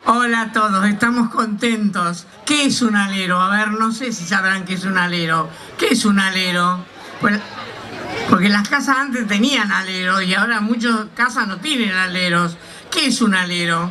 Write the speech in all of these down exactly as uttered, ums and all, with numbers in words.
Hola a todos, estamos contentos. ¿Qué es un alero? A ver, no sé si sabrán qué es un alero. ¿Qué es un alero? Pues, porque las casas antes tenían aleros y ahora muchas casas no tienen aleros. ¿Qué es un alero?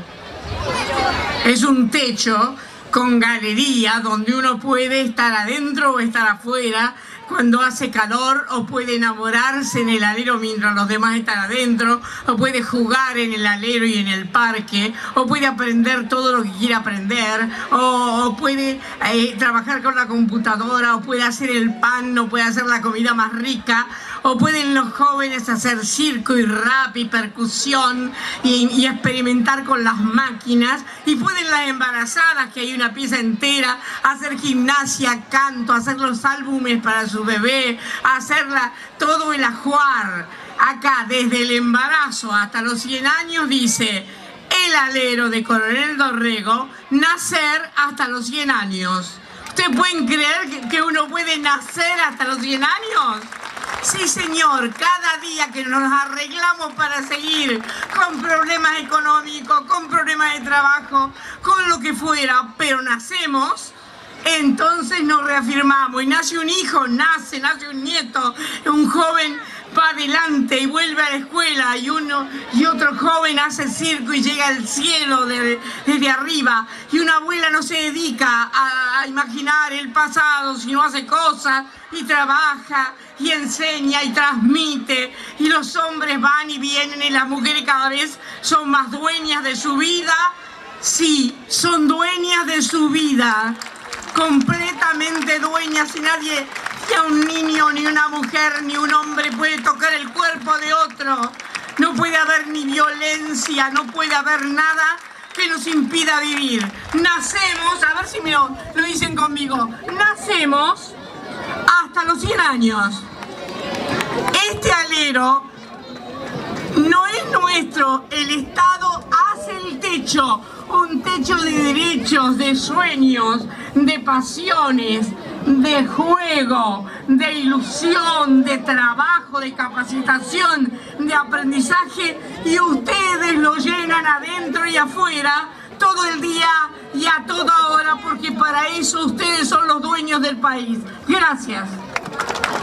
Es un techo con galería donde uno puede estar adentro o estar afuera cuando hace calor, o puede enamorarse en el alero mientras los demás están adentro, o puede jugar en el alero y en el parque, o puede aprender todo lo que quiera aprender, o, o puede eh, trabajar con la computadora, o puede hacer el pan, o puede hacer la comida más rica, o pueden los jóvenes hacer circo y rap y percusión y, y experimentar con las máquinas, y pueden las embarazadas, que hay una pieza entera, hacer gimnasia, canto, hacer los álbumes para su bebé, hacerla todo el ajuar. Acá, desde el embarazo hasta los cien años, dice el alero de Coronel Dorrego, nacer hasta los cien años. ¿Ustedes pueden creer que, que uno puede nacer hasta los cien años? Sí, señor, cada día que nos arreglamos para seguir con problemas económicos, con problemas de trabajo, con lo que fuera, pero nacemos, entonces nos reafirmamos y nace un hijo, nace, nace un nieto, un joven va adelante y vuelve a la escuela, y uno y otro joven hace circo y llega al cielo de, desde arriba, y una abuela no se dedica a, a imaginar el pasado, sino hace cosas y trabaja y enseña y transmite, y los hombres van y vienen y las mujeres cada vez son más dueñas de su vida. Sí, son dueñas de su vida, completamente dueñas, y nadie, ni a un niño, ni una mujer, ni un hombre puede tocar el cuerpo de otro. No puede haber ni violencia, no puede haber nada que nos impida vivir. Nacemos, a ver si me lo, lo dicen conmigo, nacemos hasta los cien años. Este alero no es nuestro, el Estado hace el techo, un techo de derechos, de sueños, de pasiones, de juego, de ilusión, de trabajo, de capacitación, de aprendizaje, y ustedes lo llenan adentro y afuera todo el día y a toda hora, porque para eso ustedes son los dueños del país. Gracias.